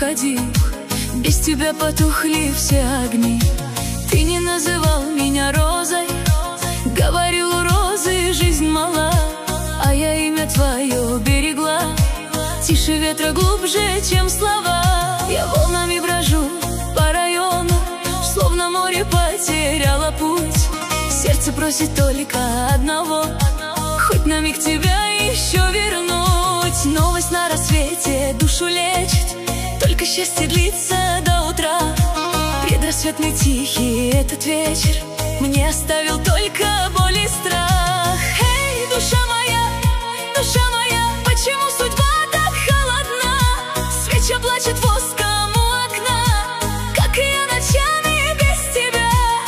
уходи, без тебя потухли все огни. Ты не называл меня розой, говорил, у розы жизнь мала, а я имя твое берегла. Тише ветра, глубже, чем слова. Я волнами брожу по району, словно море потеряла путь. Сердце просит только одного, хоть на миг тебя еще вернуть. Новость на рассвете душу лечит, только счастье длится до утра. Предрассветный тихий этот вечер мне оставил только боль и страх. Эй, душа моя, почему судьба так холодна? Свеча плачет воском у окна, как и я ночами без тебя.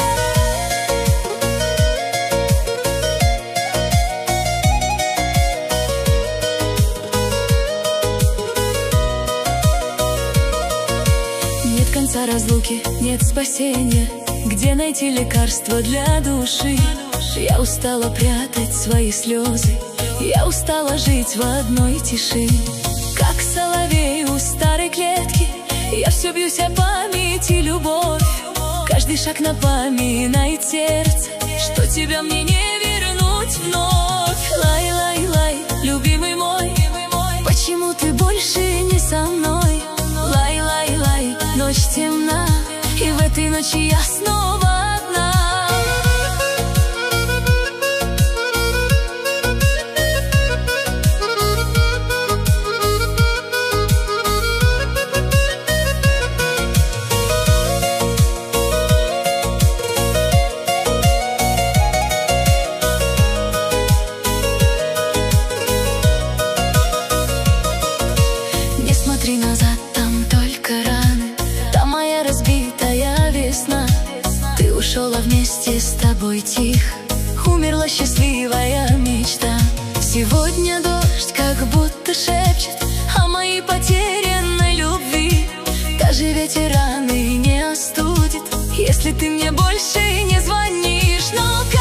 Нет конца разлуки, нет спасения, где найти лекарство для души? Я устала прятать свои слезы, я устала жить в одной тиши. Как соловей у старой клетки, я все бьюсь о память и любовь. Каждый шаг напоминает сердце, что тебя мне не вернуть вновь. Лай, лай, лай, любимый мой, почему ты больше не со мной? Лай, лай, лай, ночь темна, и в этой ночи я снова одна. Не смотри назад, там только раны, там моя разбитая весна. Ты ушел, а вместе с тобой тихо умерла счастливая мечта. Сегодня дождь как будто шепчет о моей потерянной любви. Даже ветер раны не остудит, если ты мне больше не звонишь. Но